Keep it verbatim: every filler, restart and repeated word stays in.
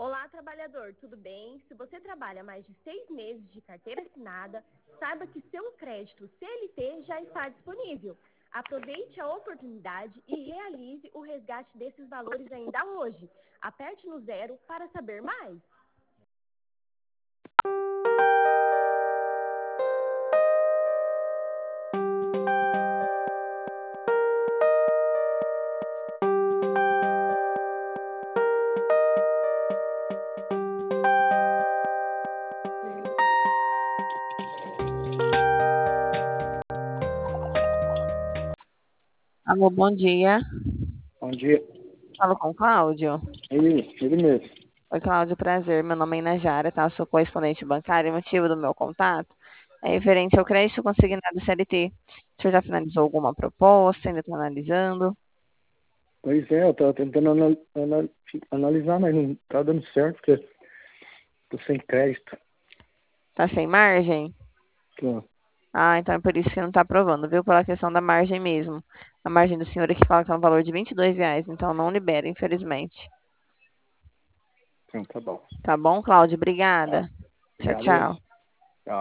Olá, trabalhador, tudo bem? Se você trabalha mais de seis meses de carteira assinada, saiba que seu crédito C L T já está disponível. Aproveite a oportunidade e realize o resgate desses valores ainda hoje. Aperte no zero para saber mais. Alô, bom dia. Bom dia. Falo com o Cláudio. Ele, ele mesmo. Oi, Cláudio, prazer. Meu nome é Inajara, tá? Eu sou correspondente bancário e o motivo do meu contato é referente ao crédito consignado C L T. O senhor já finalizou alguma proposta? Ainda está analisando? Pois é, eu tava tentando anal- anal- analisar, mas não tá dando certo, porque tô sem crédito. Tá sem margem? Tô. Ah, então é por isso que não está aprovando, viu? Pela questão da margem mesmo. A margem do senhor aqui fala que é um valor de vinte e dois reais, então não libera, infelizmente. Então, tá bom. Tá bom, Cláudio? Obrigada. Tá. Tchau, Obrigado. tchau.